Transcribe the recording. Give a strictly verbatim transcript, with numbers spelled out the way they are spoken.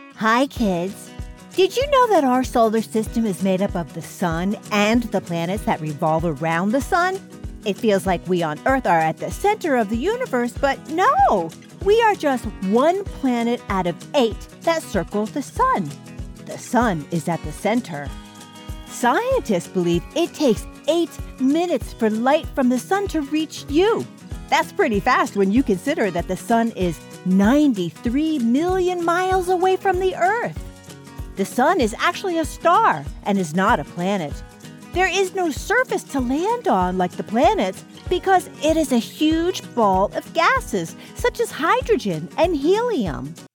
Hi, kids. Did you know that our solar system is made up of the sun and the planets that revolve around the sun? It feels like we on Earth are at the center of the universe, but no! We are just one planet out of eight that circle the sun. The sun is at the center. Scientists believe it takes eight minutes for light from the sun to reach you. That's pretty fast when you consider that the sun is ninety-three million miles away from the Earth. The sun is actually a star and is not a planet. There is no surface to land on like the planets because it is a huge ball of gases such as hydrogen and helium.